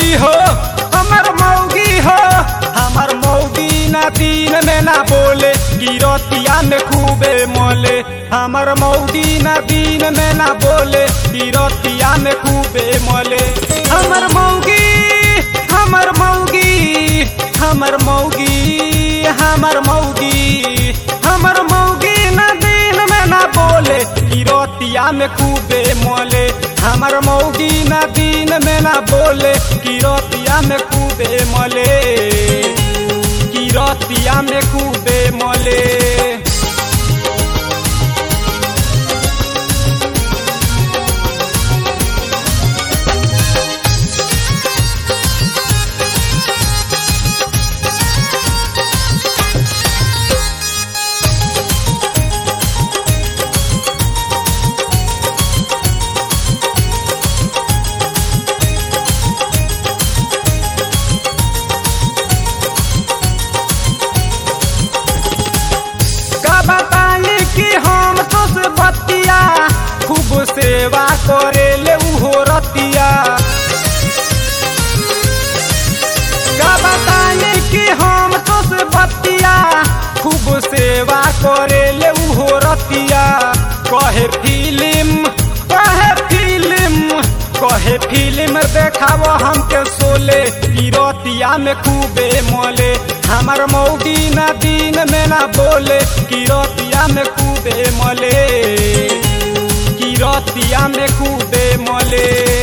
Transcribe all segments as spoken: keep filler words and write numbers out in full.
मौगी हो हमर मौगी हो हमर मौगी ना दिन में ना बोले गिरतिया में खूबे मोले हमर मौगी ना दिन में ना बोले गिरतिया में खूबे मोले हमर मौगी हमर मौगी हमर मौगी हमर मौगी हमर मौगी ना दिन में ना बोले गिरतिया में खूबे मोले हमर मौगी ना दिन में ना बोले गिरतिया में खूबे मोले गिरतिया में खूबे मोले खूब सेवा करे ले उहो रतिया का बताने कि हम तो से बतिया खूब सेवा करे ले उहो रतिया कहे फिल्म कहे फिल्म कहे फिल्म देखाव हमके सोले गिरतिया में खूबे मोले हमर मौगी ना दिन में ना बोले गिरतिया में खूबे मोले गिरतिया में खूबे मोले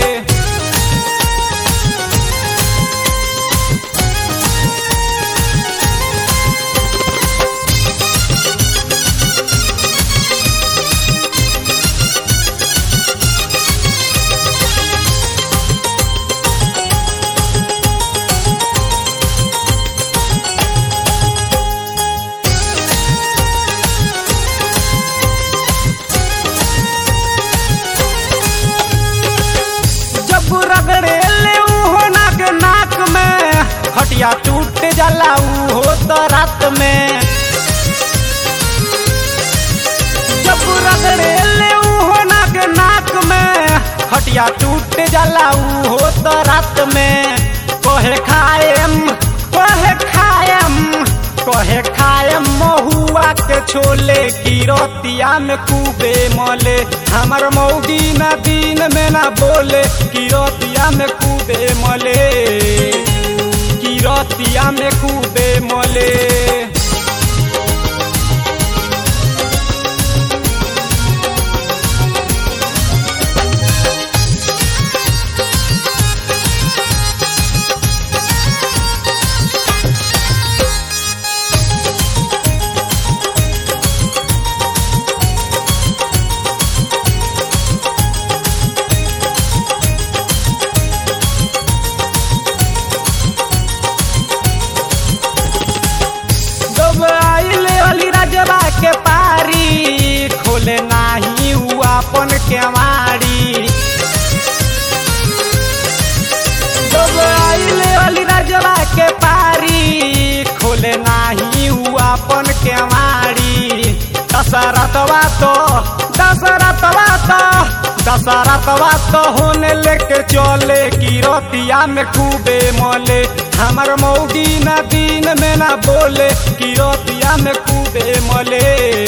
हटिया टूट जाला हो तो रात में जब रगड़े ले हो नाक नाक में हटिया टूट जाला हो तो रात में कहे खाएम कहे खाएम कहे खाएम महुआ के छोले गिरतिया में खूबे मोले हमर मौगी ना दिन में ना बोले गिरतिया में खूबे मोले गिरतिया में खूबे मोले के पारी खोले नाही हुआ अपन केवाड़ी जब आइले अली राजवा के पारी खोले नाही हुआ अपन केवाड़ी दशरथवा तो दशरथवा तो दशरथवा तो होने लेके चले गिरतिया में खूबे मोले हमर मौगी ना दिन में ना बोले गिरतिया में खूबे मोले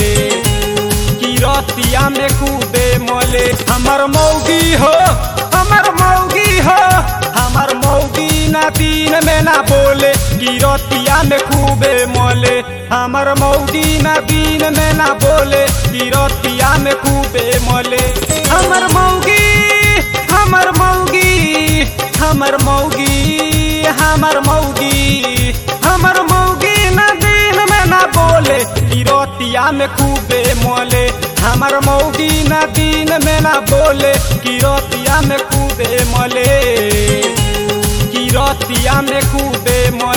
गिरतिया में खूबे मोले हमर मौगी हो हमर मौगी हो हमर मौगी ना दिन में ना बोले गिरतिया में खूबे मोले हमर मौगी ना दिन में ना बोले गिरतिया में खूबे मोले हमर मौगी हमर मौगी हमर मौगी हमर मौगी हमर मौगी ना दिन में ना बोले गिरतिया में खूबे मोले हमर मौगी ना दिन में ना बोले गिरतिया में खूबे मोले गिरतिया में खूबे मोले।